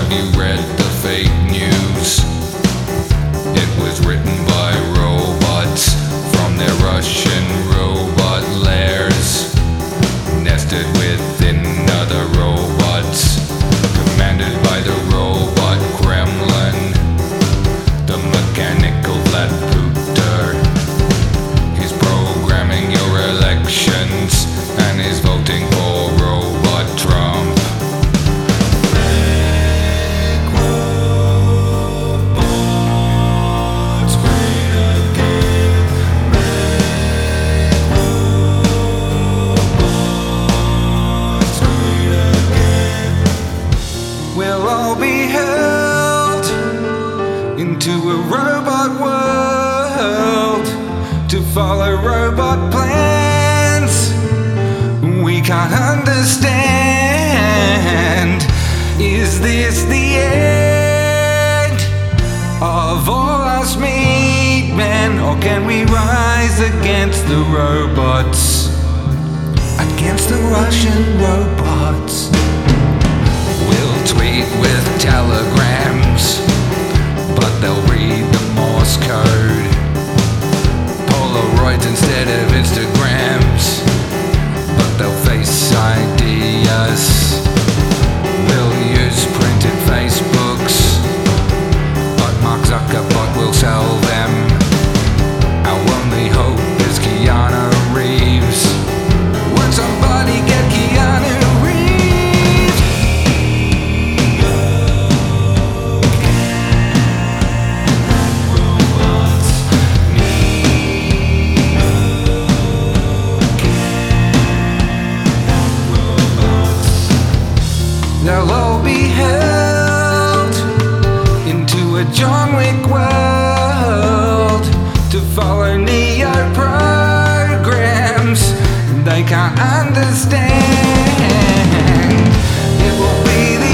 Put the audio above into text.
you read the fake news? It was written by robots from their Russian robot lairs, nested within other robots, commanded by the robot Kremlin, the mechanical Vlad Putin. He's programming your elections and he's voting for robot Trump. We'll all be held into a robot world to follow robot plans we can't understand. Is this the end of all us meat men, or can we rise against the robots, against the Russian robots? We'll tweet with telegrams, but they'll read the Morse code. Polaroids instead of Instagrams, but they'll face ID us. We'll use printed Facebooks, but Mark Zuckerberg will sell them. Our only hope is Keanu Reeves. Would somebody get Keanu Reeves? They'll all be held into a John Wick world to follow Neo programs they can't understand. It will be the